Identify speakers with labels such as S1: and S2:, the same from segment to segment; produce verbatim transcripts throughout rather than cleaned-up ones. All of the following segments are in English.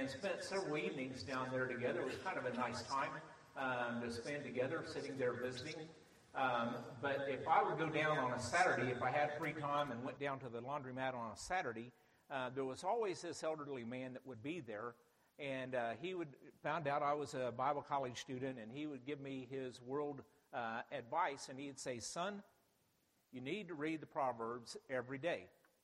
S1: and spent several evenings down there together. It was kind of a nice time um, to spend together, sitting there visiting. Um, but if I would go down on a Saturday, if I had free time and went down to the laundromat on a Saturday, uh, there was always this elderly man that would be there, and uh, he would found out I was a Bible college student, and he would give me his world uh, advice, and he'd say, "Son, you need to read the Proverbs every day."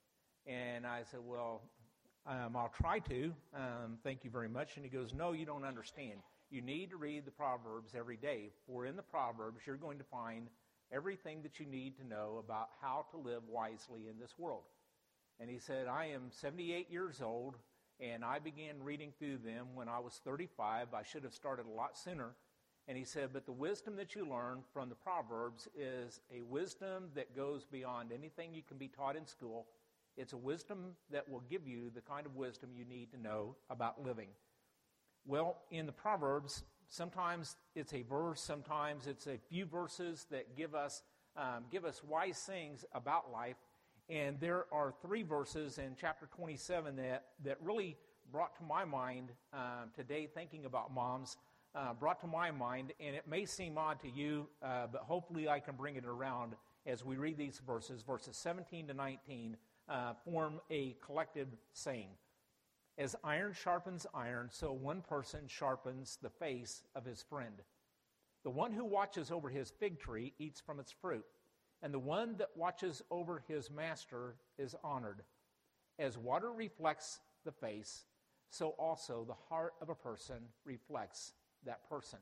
S1: And I said, "Well, um, I'll try to. Um, thank you very much." And he goes, "No, you don't understand. You need to read the Proverbs every day, for in the Proverbs you're going to find everything that you need to know about how to live wisely in this world." And he said, "I am seventy-eight years old, and I began reading through them when I was thirty-five. I should have started a lot sooner." And he said, "But the wisdom that you learn from the Proverbs is a wisdom that goes beyond anything you can be taught in school. It's a wisdom that will give you the kind of wisdom you need to know about living." Well, in the Proverbs, sometimes it's a verse, sometimes it's a few verses that give us um, give us wise things about life. And there are three verses in chapter twenty-seven that, that really brought to my mind uh, today, thinking about moms, uh, brought to my mind, and it may seem odd to you, uh, but hopefully I can bring it around as we read these verses. Verses seventeen to nineteen uh, form a collective saying. "As iron sharpens iron, so one person sharpens the face of his friend. The one who watches over his fig tree eats from its fruit, and the one that watches over his master is honored. As water reflects the face, so also the heart of a person reflects that person."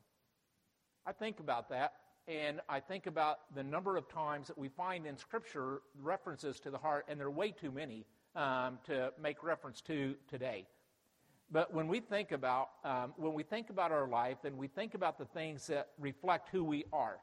S1: I think about that, and I think about the number of times that we find in Scripture references to the heart, and there are way too many um, to make reference to today. But when we think about um, when we think about our life, and we think about the things that reflect who we are,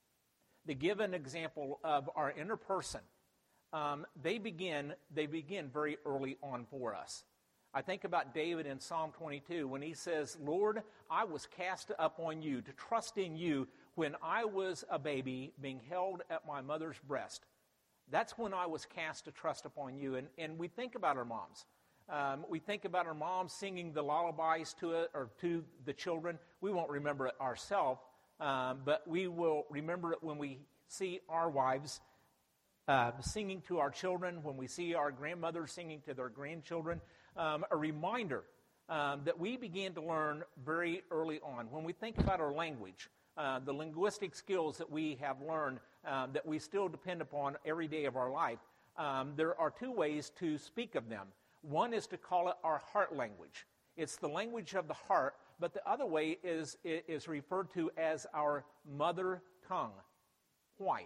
S1: to give an example of our inner person, um, they begin they begin very early on for us. I think about David in Psalm twenty-two when he says, "Lord, I was cast up on you, to trust in you when I was a baby being held at my mother's breast." That's when I was cast to trust upon you. And, and we think about our moms. Um, we think about our moms singing the lullabies to it or to the children. We won't remember it ourselves, um, but we will remember it when we see our wives uh, singing to our children, when we see our grandmothers singing to their grandchildren. Um, a reminder um, that we began to learn very early on. When we think about our language, uh, the linguistic skills that we have learned um, that we still depend upon every day of our life, um, there are two ways to speak of them. One is to call it our heart language. It's the language of the heart, but the other way is, is referred to as our mother tongue. Why?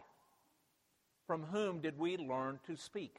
S1: From whom did we learn to speak?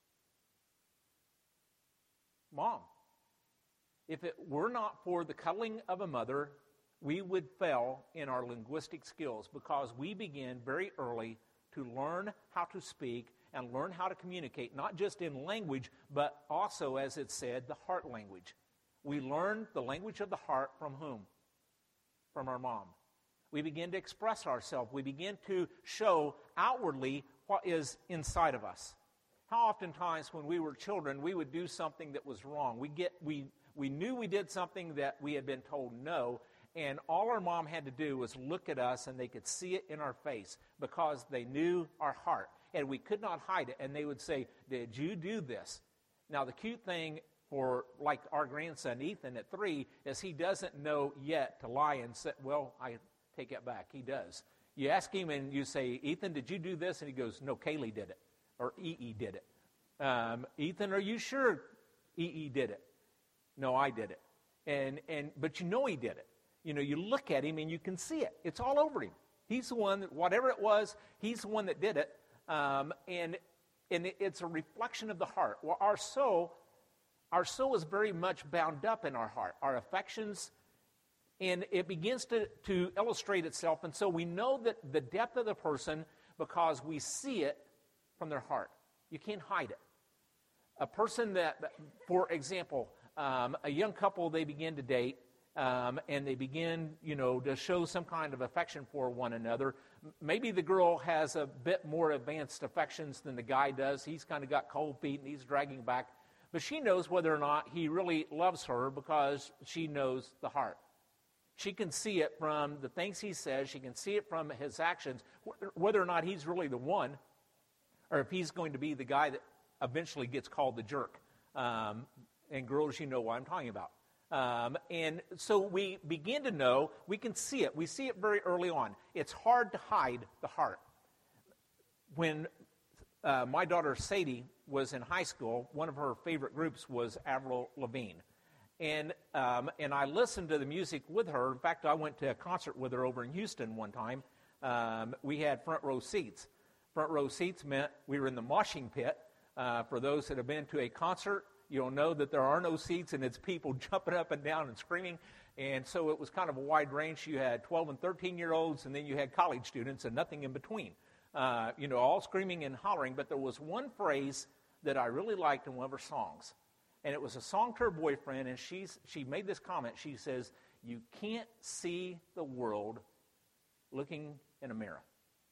S1: Mom. If it were not for the cuddling of a mother, we would fail in our linguistic skills, because we begin very early to learn how to speak and learn how to communicate, not just in language, but also, as it said, the heart language. We learn the language of the heart from whom? From our mom. We begin to express ourselves. We begin to show outwardly what is inside of us. How oftentimes when we were children, we would do something that was wrong. We get we we knew we did something that we had been told no, and all our mom had to do was look at us, and they could see it in our face because they knew our heart. And we could not hide it. And they would say, "Did you do this?" Now, the cute thing for, like, our grandson, Ethan, at three, is he doesn't know yet to lie and say, well, I take it back. He does. You ask him and you say, "Ethan, did you do this?" And he goes, "No, Kaylee did it." Or E E did it. Um, "Ethan, are you sure E E did it?" "No, I did it." And and But you know he did it. You know, you look at him and you can see it. It's all over him. He's the one, that, whatever it was, he's the one that did it. Um, and and it's a reflection of the heart. Well, our soul, our soul is very much bound up in our heart, our affections, and it begins to, to illustrate itself. And so we know that the depth of the person because we see it from their heart. You can't hide it. A person that, for example, um, a young couple, they begin to date, um, and they begin, you know, to show some kind of affection for one another. Maybe the girl has a bit more advanced affections than the guy does. He's kind of got cold feet, and he's dragging back. But she knows whether or not he really loves her because she knows the heart. She can see it from the things he says. She can see it from his actions, whether or not he's really the one, or if he's going to be the guy that eventually gets called the jerk. Um, and girls, you know what I'm talking about. Um, and so we begin to know, we can see it. We see it very early on. It's hard to hide the heart. When uh, my daughter Sadie was in high school, one of her favorite groups was Avril Lavigne. And um, and I listened to the music with her. In fact, I went to a concert with her over in Houston one time. Um, we had front row seats. Front row seats meant we were in the moshing pit. Uh, for those that have been to a concert, you'll know that there are no seats and it's people jumping up and down and screaming. And so it was kind of a wide range. You had twelve and thirteen-year-olds, and then you had college students and nothing in between. Uh, you know, all screaming and hollering. But there was one phrase that I really liked in one of her songs. And it was a song to her boyfriend, and she's, she made this comment. She says, "You can't see the world looking in a mirror."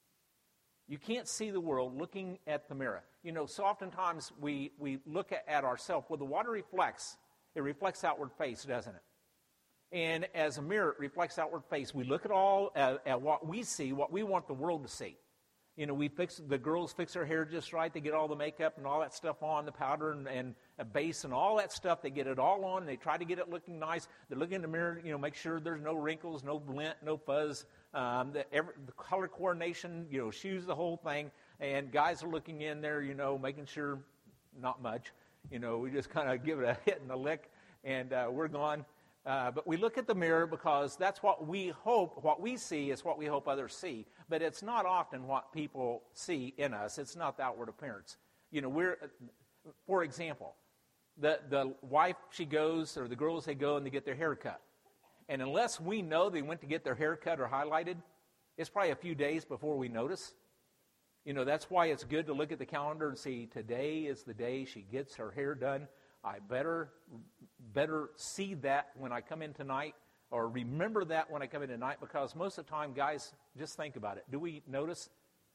S1: You can't see the world looking at the mirror. You know, so oftentimes we, we look at, at ourselves. Well, the water reflects. It reflects outward face, doesn't it? And as a mirror, it reflects outward face. We look at all at, at what we see, what we want the world to see. You know, we fix the girls fix their hair just right. They get all the makeup and all that stuff on, the powder and, and a base and all that stuff. They get it all on, and they try to get it looking nice. They look in the mirror, you know, make sure there's no wrinkles, no lint, no fuzz. Um, the, every, the color coordination, you know, shoes, the whole thing. And guys are looking in there, you know, making sure not much. You know, we just kind of give it a hit and a lick, and uh, we're gone. Uh, but we look at the mirror because that's what we hope, what we see is what we hope others see. But it's not often what people see in us. It's not the outward appearance. You know, we're, for example, the, the wife, she goes, or the girls, they go and they get their hair cut. And unless we know they went to get their hair cut or highlighted, it's probably a few days before we notice. You know, that's why it's good to look at the calendar and see today is the day she gets her hair done. I better better see that when I come in tonight, or remember that when I come in tonight, because most of the time, guys, just think about it. Do we notice?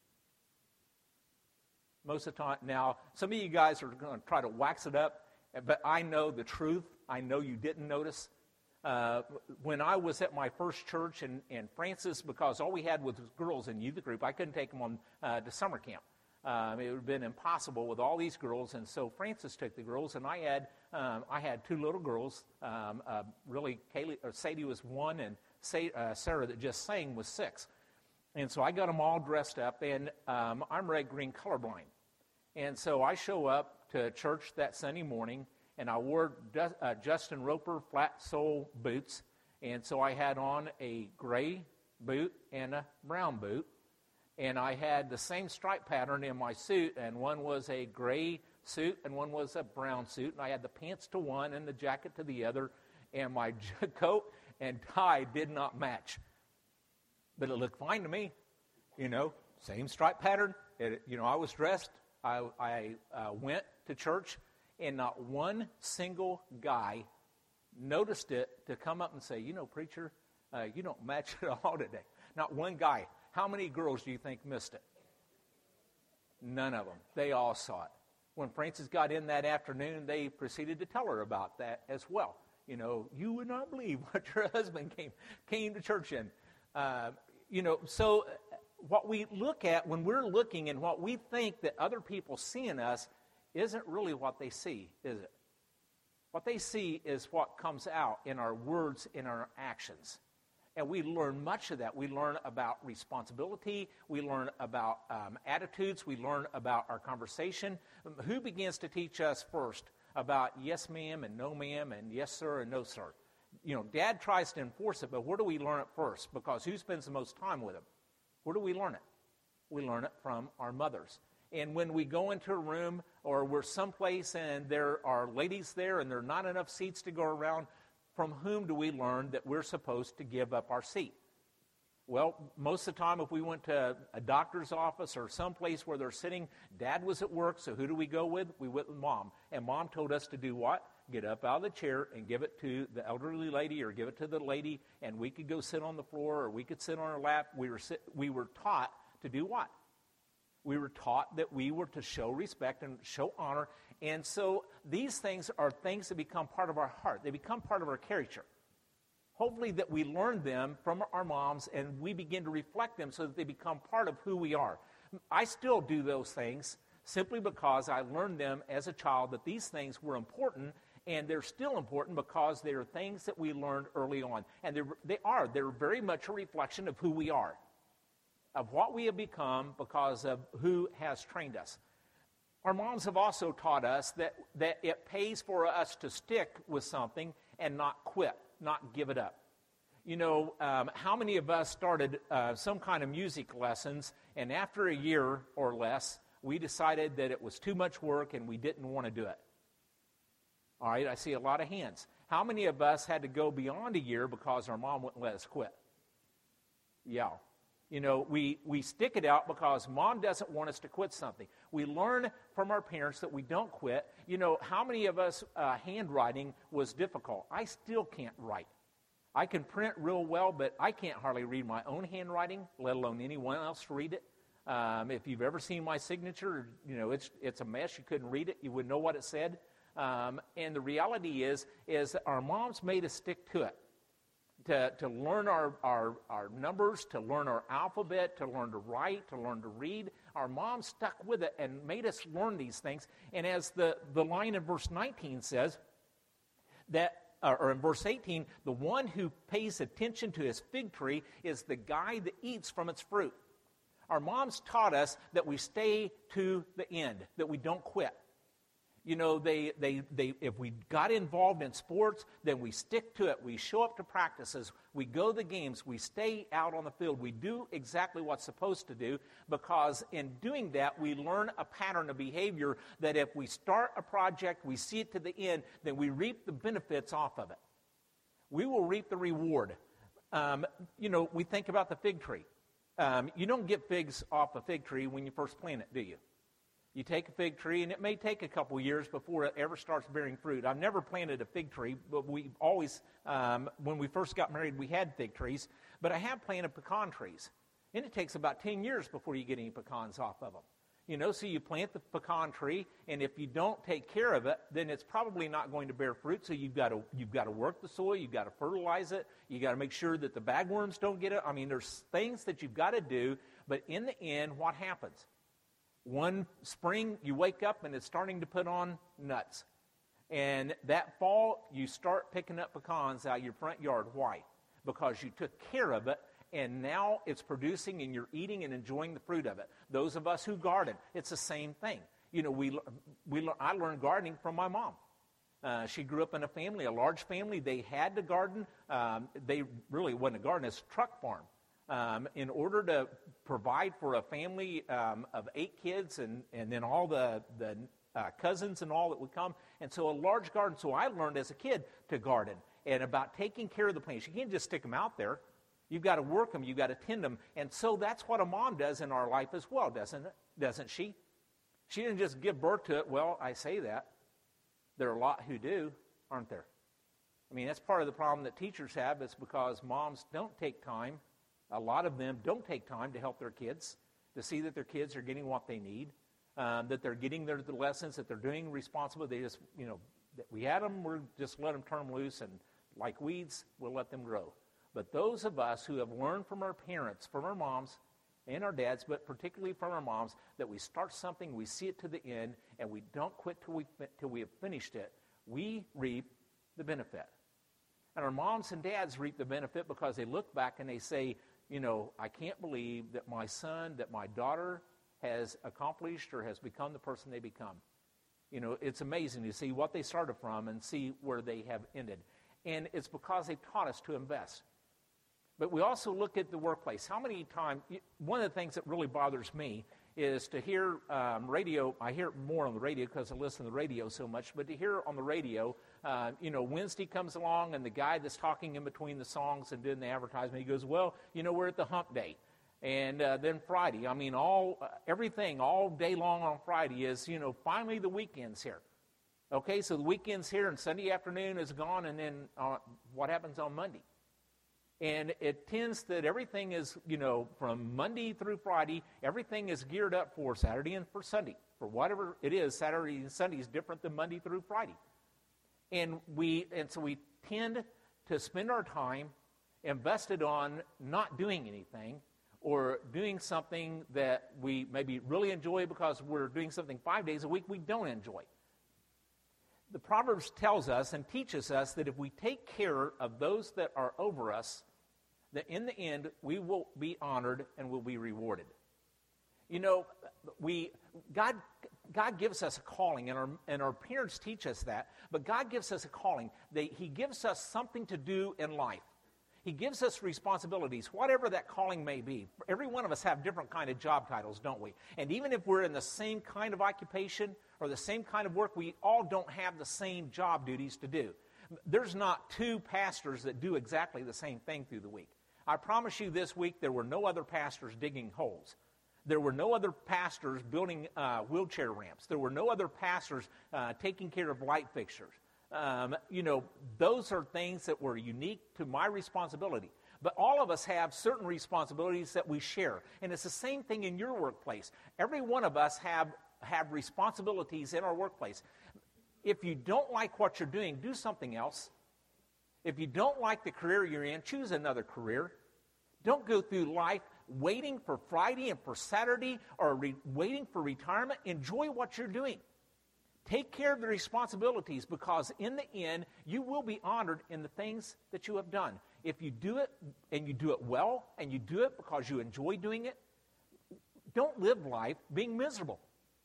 S1: Most of the time. Now, some of you guys are going to try to wax it up, but I know the truth. I know you didn't notice. Uh, when I was at my first church in, in Francis, because all we had was girls in youth group, I couldn't take them on uh, to summer camp. Um, it would have been impossible with all these girls, and so Francis took the girls, and I had um, I had two little girls. Um, uh, really, Kaylee, or Sadie was one, and Sa- uh, Sarah that just sang was six. And so I got them all dressed up, and um, I'm red green colorblind, and so I show up to church that Sunday morning, and I wore Du- uh, Justin Roper flat sole boots, and so I had on a gray boot and a brown boot. And I had the same stripe pattern in my suit, and one was a gray suit and one was a brown suit. And I had the pants to one and the jacket to the other, and my coat and tie did not match. But it looked fine to me, you know, same stripe pattern. It, you know, I was dressed. I, I uh, went to church, and not one single guy noticed it to come up and say, you know, preacher, uh, you don't match at all today. Not one guy. How many girls do you think missed it? None of them. They all saw it. When Frances got in that afternoon, they proceeded to tell her about that as well. You know, you would not believe what your husband came came to church in. Uh, you know, so what we look at when we're looking and what we think that other people see in us isn't really what they see, is it? What they see is what comes out in our words, in our actions. And we learn much of that. We learn about responsibility. We learn about um, attitudes. We learn about our conversation. Who begins to teach us first about yes, ma'am, and no, ma'am, and yes, sir, and no, sir? You know, Dad tries to enforce it, but where do we learn it first? Because who spends the most time with him? Where do we learn it? We learn it from our mothers. And when we go into a room or we're someplace and there are ladies there and there are not enough seats to go around, from whom do we learn that we're supposed to give up our seat? Well, most of the time if we went to a doctor's office or someplace where they're sitting, Dad was at work, so who do we go with? We went with Mom. And Mom told us to do what? Get up out of the chair and give it to the elderly lady or give it to the lady, and we could go sit on the floor or we could sit on her lap. We were sit, we were taught to do what? We were taught that we were to show respect and show honor And so these things are things that become part of our heart. They become part of our character. Hopefully that we learn them from our moms and we begin to reflect them so that they become part of who we are. I still do those things simply because I learned them as a child that these things were important, and they're still important because they're things that we learned early on. And they're, they are. They're very much a reflection of who we are, of what we have become because of who has trained us. Our moms have also taught us that, that it pays for us to stick with something and not quit, not give it up. You know, um, how many of us started uh, some kind of music lessons, and after a year or less, we decided that it was too much work and we didn't want to do it? All right, I see a lot of hands. How many of us had to go beyond a year because our mom wouldn't let us quit? Yeah. You know, we, we stick it out because mom doesn't want us to quit something. We learn from our parents that we don't quit. You know, how many of us uh, handwriting was difficult? I still can't write. I can print real well, but I can't hardly read my own handwriting, let alone anyone else read it. Um, if you've ever seen my signature, you know, it's it's a mess. You couldn't read it. You wouldn't know what it said. Um, and the reality is, is that our moms made us stick to it. To, to learn our, our, our numbers, to learn our alphabet, to learn to write, to learn to read. Our moms stuck with it and made us learn these things. And as the, the line in verse nineteen says, that, uh, or in verse eighteen, the one who pays attention to his fig tree is the guy that eats from its fruit. Our moms taught us that we stay to the end, that we don't quit. You know, they, they, they, if we got involved in sports, then we stick to it. We show up to practices. We go to the games. We stay out on the field. We do exactly what's supposed to do, because in doing that, we learn a pattern of behavior that if we start a project, we see it to the end, then we reap the benefits off of it. We will reap the reward. Um, you know, we think about the fig tree. Um, you don't get figs off a fig tree when you first plant it, do you? You take a fig tree, and it may take a couple years before it ever starts bearing fruit. I've never planted a fig tree, but we always, um, when we first got married, we had fig trees. But I have planted pecan trees, and it takes about ten years before you get any pecans off of them. You know, so you plant the pecan tree, and if you don't take care of it, then it's probably not going to bear fruit. So you've got to you've got to work the soil, you've got to fertilize it, you got to make sure that the bagworms don't get it. I mean, there's things that you've got to do, but in the end, what happens? One spring, you wake up and it's starting to put on nuts. And that fall, you start picking up pecans out of your front yard. Why? Because you took care of it, and now it's producing and you're eating and enjoying the fruit of it. Those of us who garden, it's the same thing. You know, we we I learned gardening from my mom. Uh, she grew up in a family, a large family. They had to garden. Um, they really wasn't a garden, it's a truck farm. Um, in order to provide for a family um, of eight kids and, and then all the, the uh, cousins and all that would come. And so a large garden. So I learned as a kid to garden and about taking care of the plants. You can't just stick them out there. You've got to work them. You've got to tend them. And so that's what a mom does in our life as well, doesn't it? Doesn't she? She didn't just give birth to it. Well, I say that. There are a lot who do, aren't there? I mean, that's part of the problem that teachers have. It's because moms don't take time. A lot of them don't take time to help their kids, to see that their kids are getting what they need, um, that they're getting their the lessons, that they're doing responsible. They just, you know, that we had them, we're just let them turn them loose, and like weeds, we'll let them grow. But those of us who have learned from our parents, from our moms and our dads, but particularly from our moms, that we start something, we see it to the end, and we don't quit till we, till we have finished it, we reap the benefit. And our moms and dads reap the benefit because they look back and they say, you know, I can't believe that my son, that my daughter has accomplished or has become the person they become. You know, it's amazing to see what they started from and see where they have ended. And it's because they've taught us to invest. But we also look at the workplace. How many times, one of the things that really bothers me is to hear um, radio. I hear it more on the radio because I listen to the radio so much, but to hear on the radio, uh, you know, Wednesday comes along and the guy that's talking in between the songs and doing the advertisement, he goes, well, you know, we're at the hump day. And uh, then Friday, I mean, all uh, everything all day long on Friday is, you know, finally the weekend's here. Okay, so the weekend's here and Sunday afternoon is gone, and then uh, what happens on Monday? And it tends that everything is, you know, from Monday through Friday, everything is geared up for Saturday and for Sunday, for whatever it is, Saturday and Sunday is different than Monday through Friday. And we and so we tend to spend our time invested on not doing anything or doing something that we maybe really enjoy because we're doing something five days a week we don't enjoy. The Proverbs tells us and teaches us that if we take care of those that are over us, that in the end we will be honored and will be rewarded. You know, we God God gives us a calling, and our and our parents teach us that, but God gives us a calling. They, he gives us something to do in life. He gives us responsibilities, whatever that calling may be. Every one of us have different kind of job titles, don't we? And even if we're in the same kind of occupation or the same kind of work, we all don't have the same job duties to do. There's not two pastors that do exactly the same thing through the week. I promise you this week there were no other pastors digging holes. There were no other pastors building uh, wheelchair ramps. There were no other pastors uh, taking care of light fixtures. Um, you know, those are things that were unique to my responsibility. But all of us have certain responsibilities that we share. And it's the same thing in your workplace. Every one of us have, have responsibilities in our workplace. If you don't like what you're doing, do something else. If you don't like the career you're in, choose another career. Don't go through life waiting for Friday and for Saturday or re- waiting for retirement. Enjoy what you're doing. Take care of the responsibilities, because in the end, you will be honored in the things that you have done. If you do it and you do it well and you do it because you enjoy doing it, don't live life being miserable.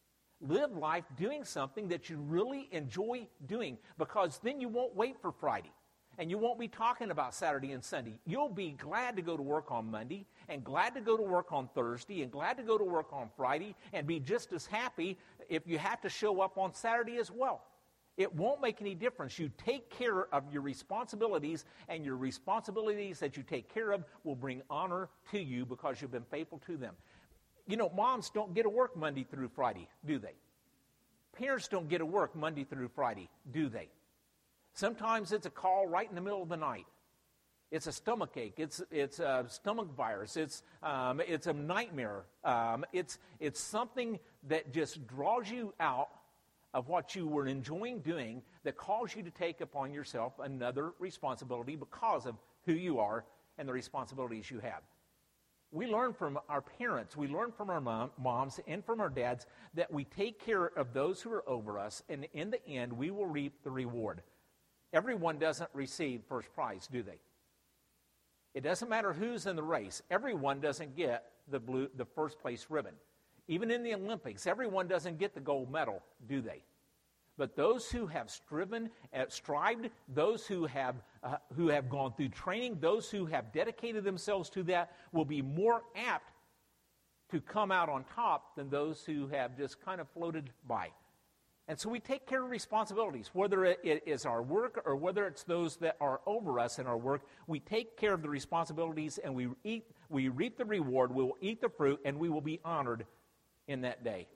S1: Live life doing something that you really enjoy doing, because then you won't wait for Friday. And you won't be talking about Saturday and Sunday. You'll be glad to go to work on Monday, and glad to go to work on Thursday, and glad to go to work on Friday, and be just as happy if you have to show up on Saturday as well. It won't make any difference. You take care of your responsibilities, and your responsibilities that you take care of will bring honor to you because you've been faithful to them. You know, moms don't get to work Monday through Friday, do they? Parents don't get to work Monday through Friday, do they? Sometimes it's a call right in the middle of the night. It's a stomach ache. It's it's a stomach virus. It's um, it's a nightmare. Um, it's it's something that just draws you out of what you were enjoying doing, that calls you to take upon yourself another responsibility because of who you are and the responsibilities you have. We learn from our parents, we learn from our mom, moms and from our dads that we take care of those who are over us, and in the end, we will reap the reward. Everyone doesn't receive first prize, do they? It doesn't matter who's in the race. Everyone doesn't get the blue, the first place ribbon. Even in the Olympics, everyone doesn't get the gold medal, do they? But those who have striven, uh, strived, those who have uh, who have gone through training, those who have dedicated themselves to that, will be more apt to come out on top than those who have just kind of floated by. And so we take care of responsibilities, whether it is our work or whether it's those that are over us in our work. We take care of the responsibilities, and we eat, we reap the reward, we will eat the fruit, and we will be honored in that day.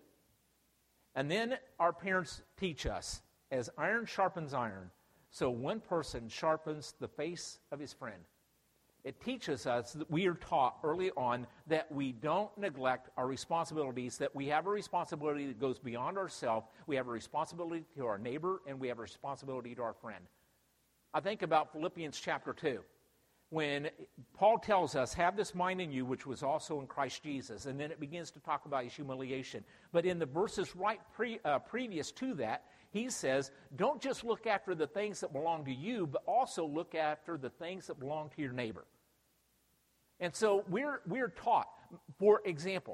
S1: And then our parents teach us, as iron sharpens iron, so one person sharpens the face of his friend. It teaches us that we are taught early on that we don't neglect our responsibilities, that we have a responsibility that goes beyond ourselves. We have a responsibility to our neighbor, and we have a responsibility to our friend. I think about Philippians chapter two, when Paul tells us, have this mind in you, which was also in Christ Jesus. And then it begins to talk about his humiliation. But in the verses right pre, uh, previous to that, he says, don't just look after the things that belong to you, but also look after the things that belong to your neighbor. And so we're we're taught, for example,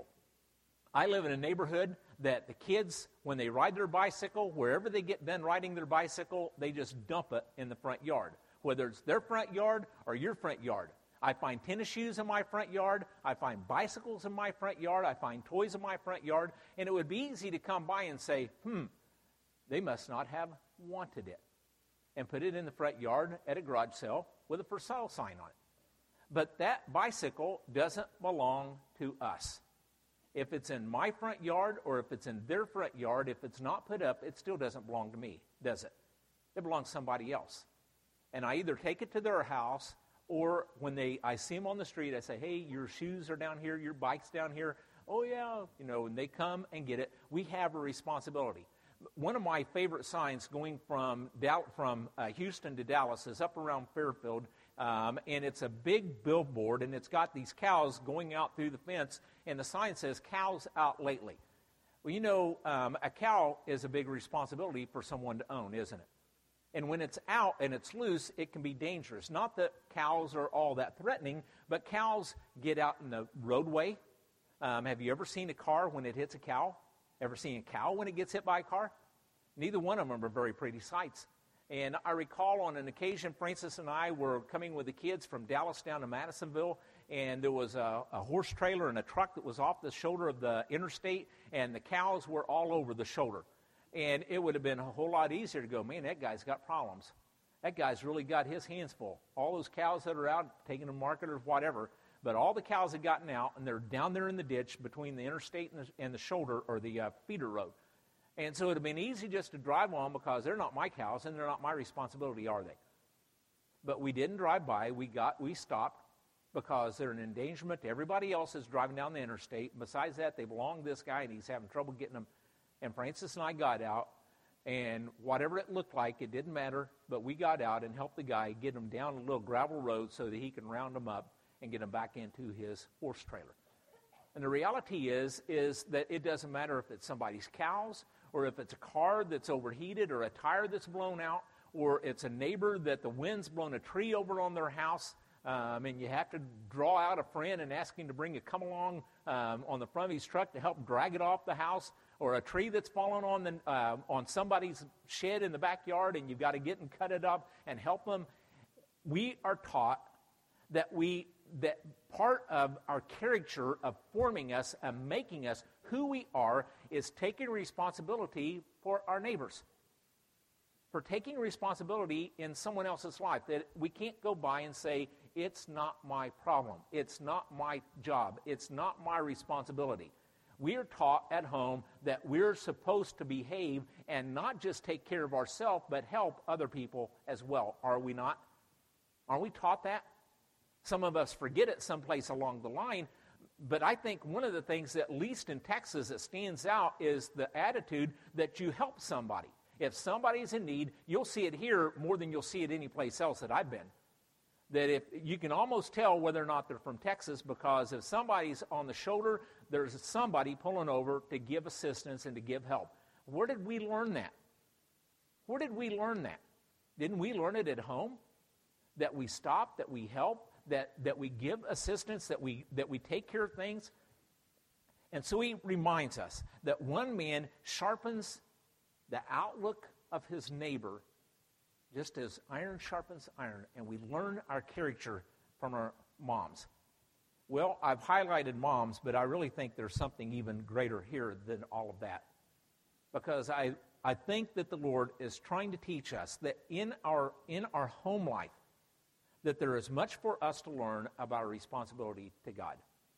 S1: I live in a neighborhood that the kids, when they ride their bicycle, wherever they get done riding their bicycle, they just dump it in the front yard, whether it's their front yard or your front yard. I find tennis shoes in my front yard. I find bicycles in my front yard. I find toys in my front yard. And it would be easy to come by and say, hmm, they must not have wanted it, and put it in the front yard at a garage sale with a for sale sign on it. But that bicycle doesn't belong to us. If it's in my front yard or if it's in their front yard, if it's not put up, it still doesn't belong to me, does it? It belongs to somebody else. And I either take it to their house, or when they I see them on the street, I say, hey, your shoes are down here, your bike's down here. oh yeah, you know, and they come and get it. We have a responsibility. One of my favorite signs going from Dal- from uh, Houston to Dallas is up around Fairfield, um, and it's a big billboard, and it's got these cows going out through the fence, and the sign says, cows out lately. Well, you know, um, a cow is a big responsibility for someone to own, isn't it? And when it's out and it's loose, it can be dangerous. Not that cows are all that threatening, but cows get out in the roadway. Um, have you ever seen a car when it hits a cow? Ever seen a cow when it gets hit by a car? Neither one of them are very pretty sights. And I recall on an occasion, Francis and I were coming with the kids from Dallas down to Madisonville, and there was a, a horse trailer and a truck that was off the shoulder of the interstate, and the cows were all over the shoulder. And it would have been a whole lot easier to go, man, that guy's got problems. That guy's really got his hands full. All those cows that are out taking to market or whatever, but all the cows had gotten out, and they're down there in the ditch between the interstate and the, and the shoulder or the uh, feeder road. And so it would have been easy just to drive on because they're not my cows and they're not my responsibility, are they? But we didn't drive by. We got we stopped because they're an endangerment to everybody else that's driving down the interstate. Besides that, they belong to this guy, and he's having trouble getting them. And Francis and I got out, and whatever it looked like, it didn't matter, but we got out and helped the guy get him down a little gravel road so that he can round them up and get them back into his horse trailer. And the reality is, is that it doesn't matter if it's somebody's cows, or if it's a car that's overheated, or a tire that's blown out, or it's a neighbor that the wind's blown a tree over on their house, um, and you have to draw out a friend and ask him to bring a come-along um, on the front of his truck to help drag it off the house, or a tree that's fallen on the, uh, on somebody's shed in the backyard, and you've got to get and cut it up and help them. We are taught that we that part of our character of forming us and making us who we are is taking responsibility for our neighbors, for taking responsibility in someone else's life, that we can't go by and say, it's not my problem, it's not my job, it's not my responsibility. We are taught at home that we're supposed to behave and not just take care of ourselves, but help other people as well. Are we not? Aren't we taught that? Some of us forget it someplace along the line, but I think one of the things, at least in Texas, that stands out is the attitude that you help somebody. If somebody's in need, you'll see it here more than you'll see it anyplace else that I've been. That if you can almost tell whether or not they're from Texas, because if somebody's on the shoulder, there's somebody pulling over to give assistance and to give help. Where did we learn that? Where did we learn that? Didn't we learn it at home? That we stop, that we help, that, that we give assistance, that we that we take care of things. And so he reminds us that one man sharpens the outlook of his neighbor just as iron sharpens iron, and we learn our character from our moms. Well, I've highlighted moms, but I really think there's something even greater here than all of that. Because I, I think that the Lord is trying to teach us that in our in our home life, that there is much for us to learn about our responsibility to God.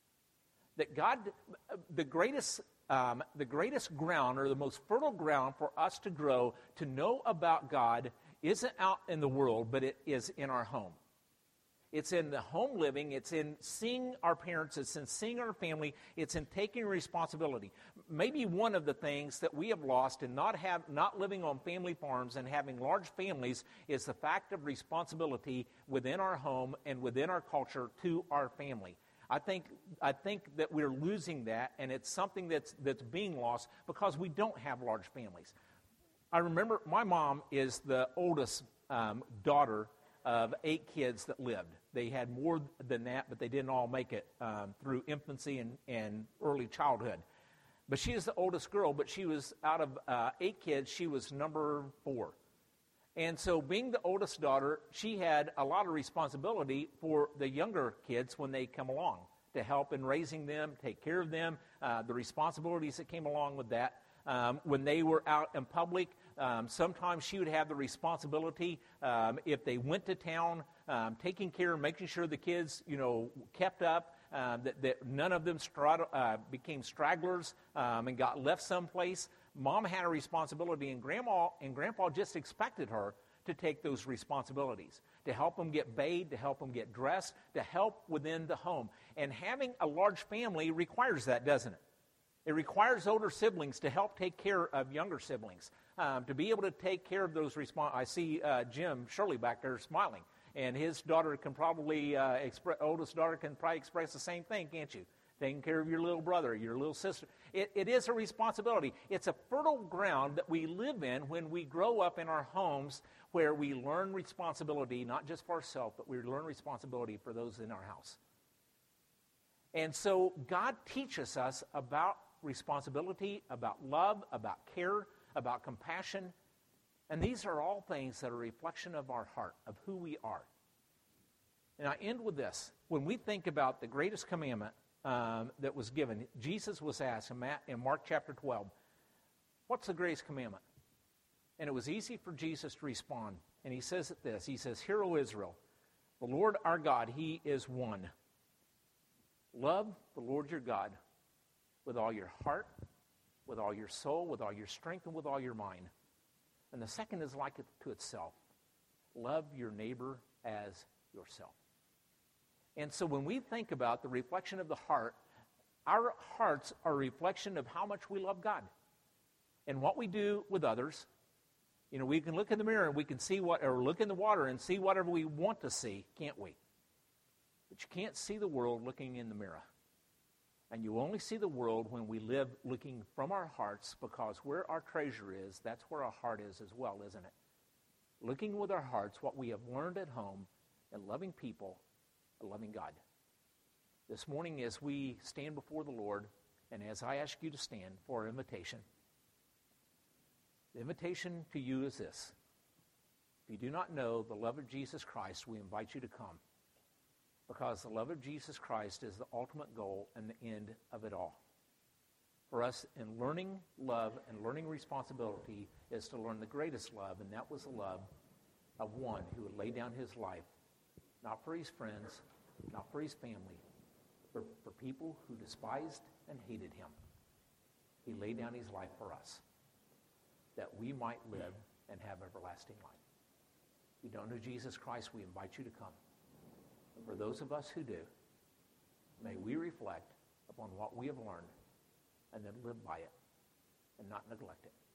S1: That God, the greatest, um, the greatest ground, or the most fertile ground for us to grow, to know about God, isn't out in the world, but it is in our home. It's in the home living. It's in seeing our parents. It's in seeing our family. It's in taking responsibility. Maybe one of the things that we have lost in not have not living on family farms and having large families is the fact of responsibility within our home and within our culture to our family. I think I think that we're losing that, and it's something that's that's being lost because we don't have large families. I remember my mom is the oldest um, daughter of eight kids that lived. They had more than that, but they didn't all make it um, through infancy and, and early childhood. But she is the oldest girl, but she was, out of uh, eight kids, she was number four. And so being the oldest daughter, she had a lot of responsibility for the younger kids when they come along, to help in raising them, take care of them, uh, the responsibilities that came along with that. Um, when they were out in public, um, sometimes she would have the responsibility, um, if they went to town, um, taking care, making sure the kids, you know, kept up, uh, that, that none of them strad- uh, became stragglers um, and got left someplace. Mom had a responsibility, and Grandma and Grandpa just expected her to take those responsibilities. to help them get bathed, to help them get dressed, to help within the home. And having a large family requires that, doesn't it? It requires older siblings to help take care of younger siblings, um, to be able to take care of those respons- I see uh, Jim Shirley back there smiling, and his daughter can probably, uh, expre- oldest daughter can probably express the same thing, can't you? Taking care of your little brother, your little sister. It, it is a responsibility. It's a fertile ground that we live in when we grow up in our homes where we learn responsibility, not just for ourselves, but we learn responsibility for those in our house. And so God teaches us about responsibility, about love, about care, about compassion. And these are all things that are a reflection of our heart, of who we are. And I end with this. When we think about the greatest commandment um, that was given, Jesus was asked in, Matt, in Mark chapter twelve, what's the greatest commandment? And it was easy for Jesus to respond. And he says it this. He says, "Hear, O Israel, the Lord our God, he is one. Love the Lord your God with all your heart, with all your soul, with all your strength, and with all your mind. And the second is like it to itself. Love your neighbor as yourself." And so when we think about the reflection of the heart, our hearts are a reflection of how much we love God. And what we do with others, you know, we can look in the mirror and we can see what, or look in the water and see whatever we want to see, can't we? But you can't see the world looking in the mirror. And you only see the world when we live looking from our hearts, because where our treasure is, that's where our heart is as well, isn't it? Looking with our hearts what we have learned at home and loving people and loving God. This morning as we stand before the Lord, and as I ask you to stand for our invitation, the invitation to you is this. If you do not know the love of Jesus Christ, we invite you to come. Because the love of Jesus Christ is the ultimate goal and the end of it all. For us, in learning love and learning responsibility, is to learn the greatest love, and that was the love of one who would lay down his life, not for his friends, not for his family, but for people who despised and hated him. He laid down his life for us, that we might live and have everlasting life. If you don't know Jesus Christ, we invite you to come. For those of us who do, may we reflect upon what we have learned and then live by it and not neglect it.